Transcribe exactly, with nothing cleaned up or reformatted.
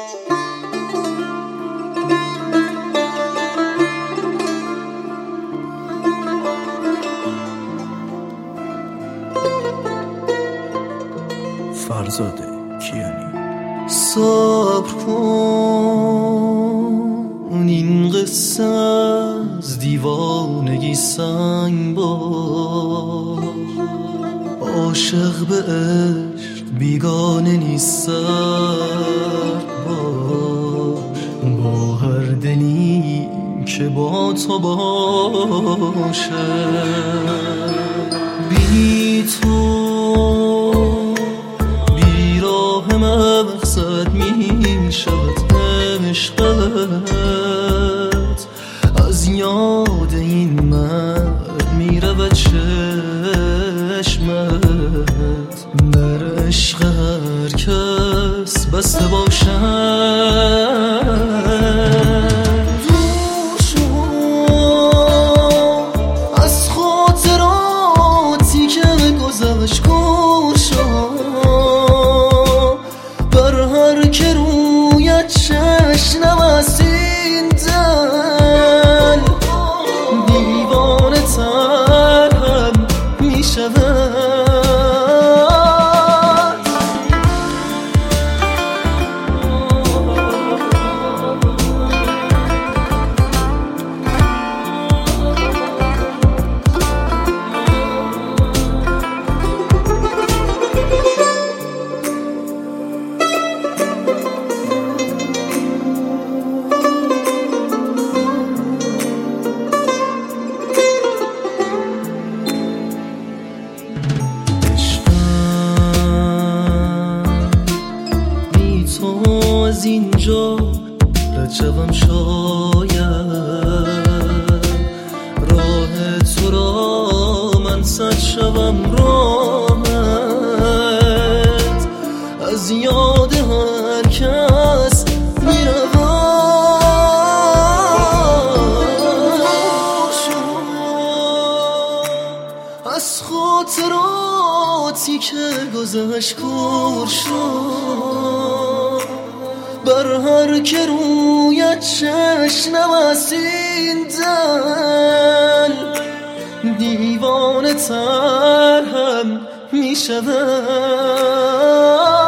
فرزاده کیانی. صبر کن این قصه از دیوانگی سنگ باش، عاشق به عشق بیگانه نیست سرد باش، با هر دلی که با تو باشه. بی تو مقصد می شود عشقت، از یاد این مرد می رود چشمت. در عشق هر کس بسته باشد. دور شو از خاطراتی که گذشت، کور شو هر که رویت چشنم از این دل، دیوانه تر هم می شود. از اینجا رجبم شاید، راه تو را من صد شوم راحت، از یاد هر کس میروم. از خاطراتی که گذشت کور شد، بر هر که رویت چشنم از این دل، دیوانه تر هم می شود.